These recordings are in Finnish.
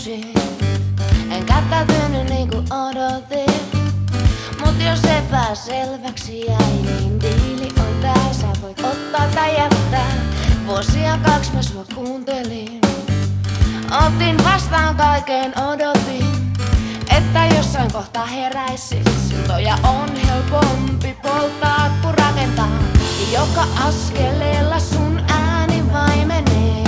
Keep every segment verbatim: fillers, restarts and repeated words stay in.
kysyin. En käyttäytynyt niinku odotin. Mut jos epäselväksi jäi, niin diili on tää. Sä voit ottaa tai jättää. Vuosia kaks mä sua kuuntelin. Otin vastaan kaiken, odotin, että jossain kohtaa heräisit. Siltoja on helpompi polttaa kuin rakentaa. Ja joka askeleella sun ääni vaimenee.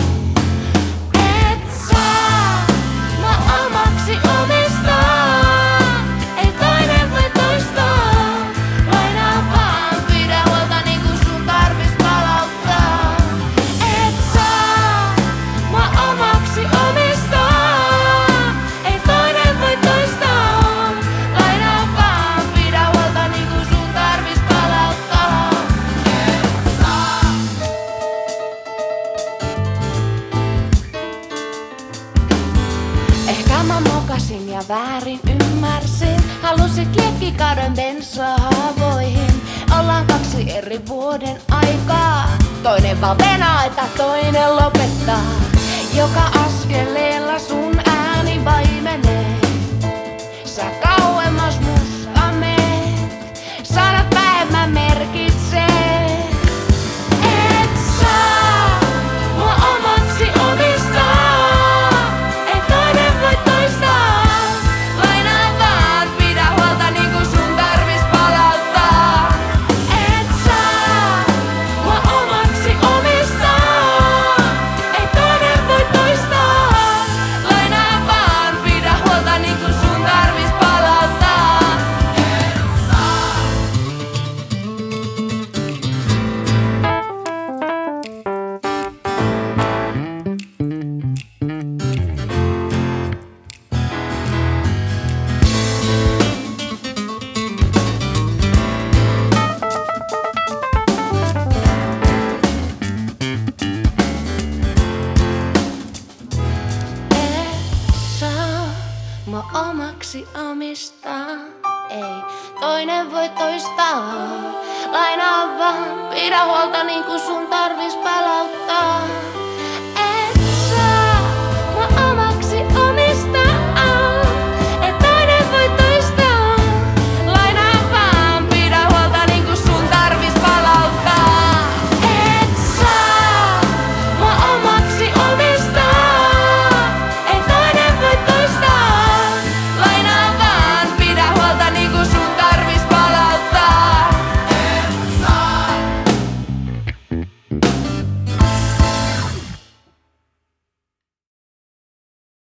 Et saa mä omaksi omistaa. Ei toinen voi toistaa. Lainaa vaan, pidä huolta niinku sun tarvis palauttaa. Et saa mä omaksi omistaa. Ei toinen voi toistaa. Lainaa vaan, pidä huolta niinku sun tarvis palauttaa. Et saa. Ehkä mä mokasin ja väärin ymmärsin. Halusit liekkikauden bensahaavoihin. Ollaan kaksi eri vuoden aikaa. Toinen vaan venaa, että toinen lopettaa. Joka askeleella sun ääni vaimenee. Sä kauemmas musta meet. Sanat vähemmän merkitsee. Et saa mua omaksi omistaa. Ei toinen voi toistaa. Lainaa vaan, pidä huolta niinku sun tarvis palauttaa. Et saa mua omaksi omistaa. Ei toinen voi toistaa. Lainaa vaan, pidä huolta niinku sun tarvis palauttaa. Et saa. Et saa mua omaksi omistaa. Ei toinen voi toistaa. Lainaa vaan, pidä huolta niinku sun tarvis palauttaa.